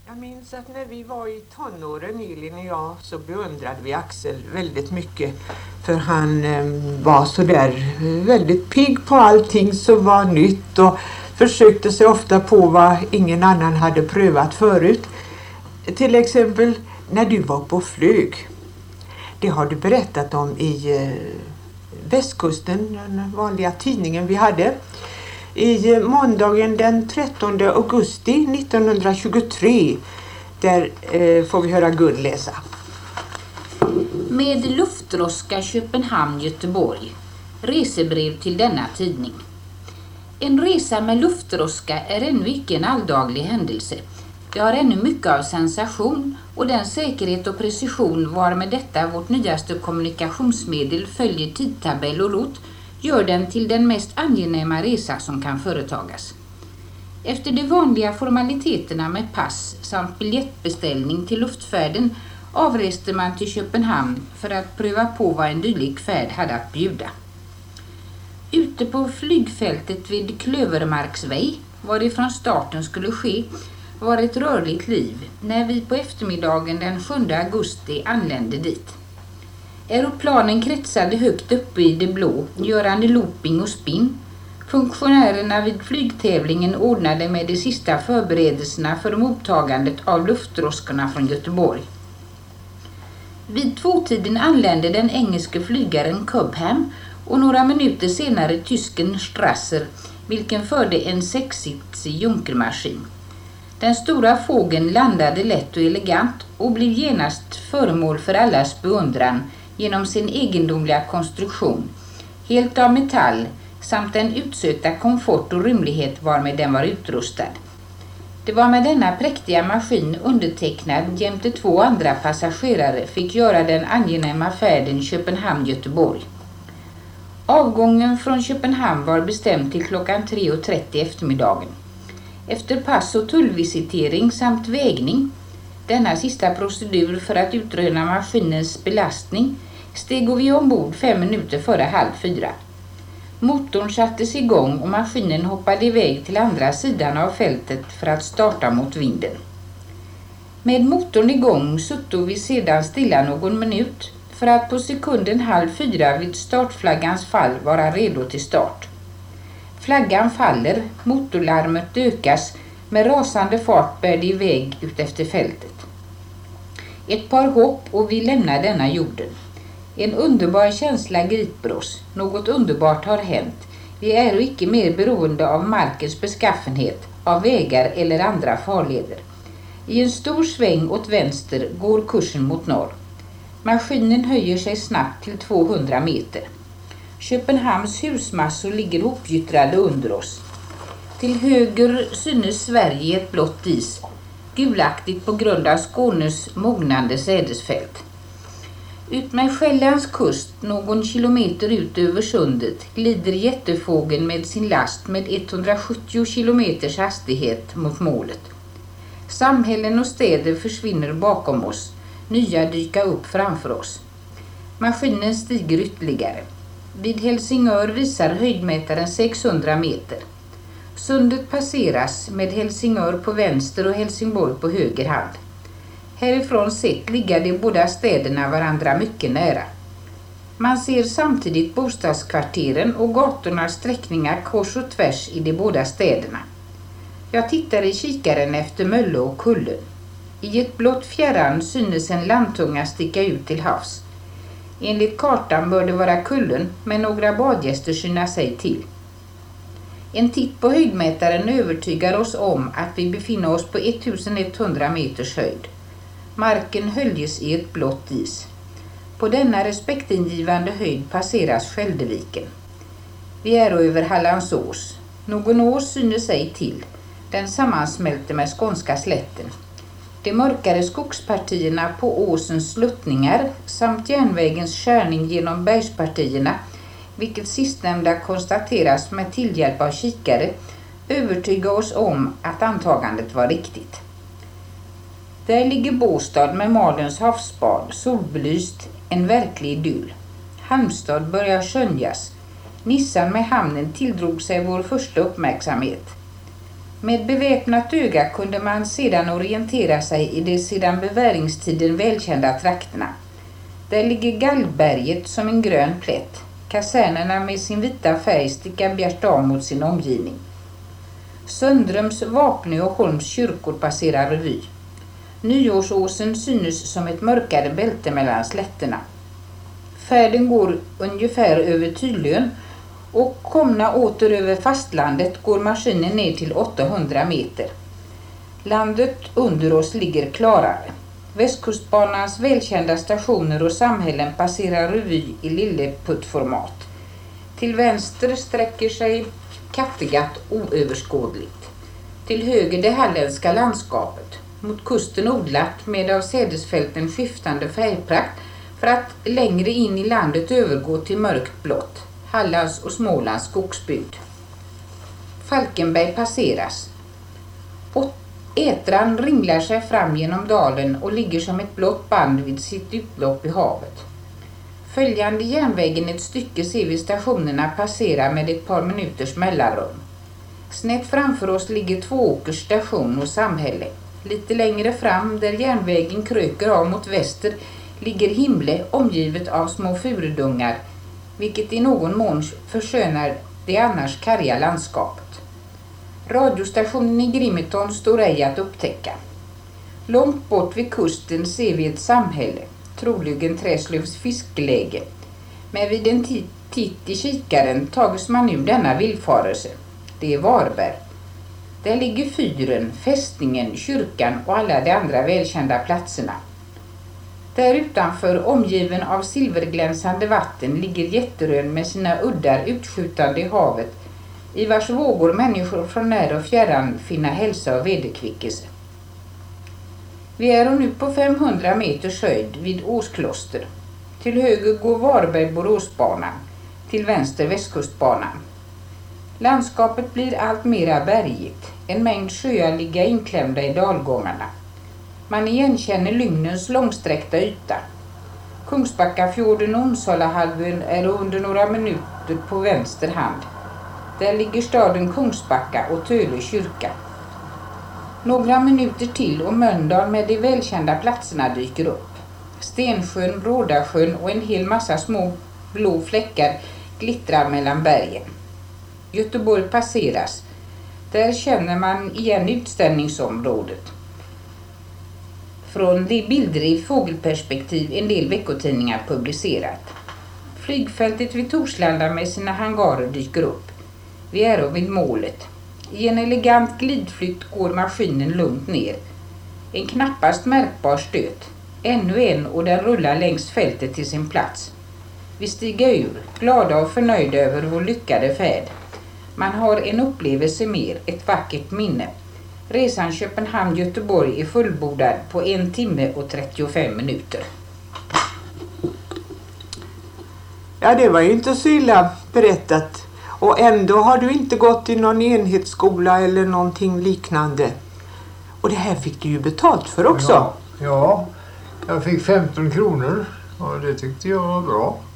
Jag minns att när vi var i tonåren, Elin och jag, så beundrade vi Axel väldigt mycket. För han var så där väldigt pigg på allting som var nytt och försökte sig ofta på vad ingen annan hade prövat förut. Till exempel när du var på flyg. Det har du berättat om i Västkusten, den vanliga tidningen vi hade. I måndagen den 13 augusti 1923, där får vi höra Gun läsa. Med luftdroska Köpenhamn-Göteborg. Resebrev till denna tidning. En resa med luftdroska är ännu icke en alldaglig händelse. Det har ännu mycket av sensation och den säkerhet och precision var med detta vårt nyaste kommunikationsmedel följer tidtabell och rutt gör den till den mest angenäma resa som kan företagas. Efter de vanliga formaliteterna med pass samt biljettbeställning till luftfärden avreste man till Köpenhamn för att pröva på vad en dylik färd hade att bjuda. Ute på flygfältet vid Klövermarksvej, varifrån starten skulle ske, var ett rörligt liv när vi på eftermiddagen den 7 augusti anlände dit. Aeroplanen kretsade högt uppe i det blå, görande looping och spinn. Funktionärerna vid flygtävlingen ordnade med de sista förberedelserna för mottagandet av luftdroskorna från Göteborg. Vid 2-tiden anlände den engelske flygaren Cobham och några minuter senare tysken Strasser, vilken förde en 6-sitsig Junkermaskin. Den stora fågeln landade lätt och elegant och blev genast föremål för allas beundran genom sin egendomliga konstruktion, helt av metall, samt den utsökta komfort och rymlighet varmed den var utrustad. Det var med denna präktiga maskin undertecknad jämte 2 andra passagerare fick göra den angenäma färden Köpenhamn-Göteborg. Avgången från Köpenhamn var bestämd till klockan 3:30 eftermiddagen. Efter pass- och tullvisitering samt vägning, denna sista procedur för att utröna maskinens belastning, steg vi ombord 5 minuter före 3:30. Motorn sattes igång och maskinen hoppade iväg till andra sidan av fältet för att starta mot vinden. Med motorn igång suttog vi sedan stilla någon minut för att på sekunden 3:30 vid startflaggans fall vara redo till start. Flaggan faller, motorlarmet ökas, med rasande fart bär det iväg ut efter fältet. Ett par hopp och vi lämnar denna jorden. En underbar känsla griper oss. Något underbart har hänt. Vi är icke mer beroende av markens beskaffenhet, av vägar eller andra farleder. I en stor sväng åt vänster går kursen mot norr. Maskinen höjer sig snabbt till 200 meter. Köpenhamns husmassor ligger hopgyttrade under oss. Till höger synes Sverige i ett blått is, gulaktigt på grund av Skånes mognande sädesfält. Utmed Själlands kust, någon kilometer ut över sundet, glider jättefågeln med sin last med 170 kilometers hastighet mot målet. Samhällen och städer försvinner bakom oss, nya dyka upp framför oss. Maskinen stiger ytterligare. Vid Helsingör visar höjdmätaren 600 meter. Sundet passeras med Helsingör på vänster och Helsingborg på höger hand. Härifrån sett ligger de båda städerna varandra mycket nära. Man ser samtidigt bostadskvarteren och gatornas sträckningar kors och tvärs i de båda städerna. Jag tittar i kikaren efter Mölle och Kullen. I ett blått fjärran synes en landtunga sticka ut till havs. Enligt kartan bör det vara Kullen, men några badgäster synas sig till. En titt på höjdmätaren övertygar oss om att vi befinner oss på 1100 meters höjd. Marken höljes i ett blått is. På denna respektingivande höjd passeras Skälderviken. Vi är över Hallandsås. Någon ås synes ej till. Den sammansmälter med skånska slätten. De mörkare skogspartierna på åsens sluttningar samt järnvägens skärning genom bergspartierna, vilket sistnämnda konstateras med tillhjälp av kikare, övertygar oss om att antagandet var riktigt. Där ligger Båstad med Malens havsbad, solbelyst, en verklig idyll. Halmstad börjar skönjas. Nissan med hamnen tilldrog sig vår första uppmärksamhet. Med beväpnat öga kunde man sedan orientera sig i de sedan beväringstiden välkända trakterna. Där ligger Gallberget som en grön plätt. Kasernerna med sin vita färg stickar bjärt av mot sin omgivning. Söndrums, Vapnö och Holms kyrkor passerar revy. Nyårsåsen synes som ett mörkare bälte mellan slätterna. Färden går ungefär över Tylön och komna åter över fastlandet går maskinen ner till 800 meter. Landet under oss ligger klarare. Västkustbanans välkända stationer och samhällen passerar revy i lilleputtformat. Till vänster sträcker sig Kattegatt oöverskådligt. Till höger det halländska landskapet. Mot kusten odlat med av sädesfälten skiftande färgprakt för att längre in i landet övergå till mörkt blått. Hallands och Smålands skogsbygd. Falkenberg passeras. Ätran ringlar sig fram genom dalen och ligger som ett blått band vid sitt utlopp i havet. Följande järnvägen ett stycke ser vi stationerna passera med ett par minuters mellanrum. Snett framför oss ligger Tvååkers station och samhälle. Lite längre fram där järnvägen kröker av mot väster ligger Himle omgivet av små furudungar, vilket i någon mån förskönar det annars karga landskapet. Radiostationen i Grimeton står ej att upptäcka. Långt bort vid kusten ser vi ett samhälle, troligen Träslövs fiskläge. Men vid en titt i kikaren tages man ur denna villfarelse. Det är Varberg. Där ligger fyren, fästningen, kyrkan och alla de andra välkända platserna. Där utanför, omgiven av silverglänsande vatten, ligger Jätterön med sina uddar utskjutande i havet, i vars vågor människor från när och fjärran finna hälsa och vederkvickelse. Vi är nu på 500 meters höjd vid Åskloster. Till höger går Varberg-Boråsbanan, till vänster Västkustbanan. Landskapet blir allt mera bergigt. En mängd sjöar ligger inklämda i dalgångarna. Man igenkänner Lygnens långsträckta yta. Kungsbackafjorden och Onsalahalvön är under några minuter på vänster hand. Där ligger staden Kungsbacka och Tölö kyrka. Några minuter till och Mölndal med de välkända platserna dyker upp. Stensjön, Rådasjön och en hel massa små blå fläckar glittrar mellan bergen. Göteborg passeras. Där känner man igen utställningsområdet. Från de bilder i fågelperspektiv en del veckotidningar publicerat. Flygfältet vid Torslanda med sina hangarer dyker upp. Vi är vid målet. I en elegant glidflykt går maskinen lugnt ner. En knappast märkbar stöt. Ännu en och den rullar längs fältet till sin plats. Vi stiger ur, glada och förnöjda över vår lyckade färd. Man har en upplevelse mer, ett vackert minne. Resan Köpenhamn-Göteborg är fullbordad på 1 timme och 35 minuter. Ja, det var ju inte så illa berättat. Och ändå har du inte gått i någon enhetsskola eller någonting liknande. Och det här fick du ju betalt för också. Ja, jag fick 15 kronor och det tyckte jag var bra.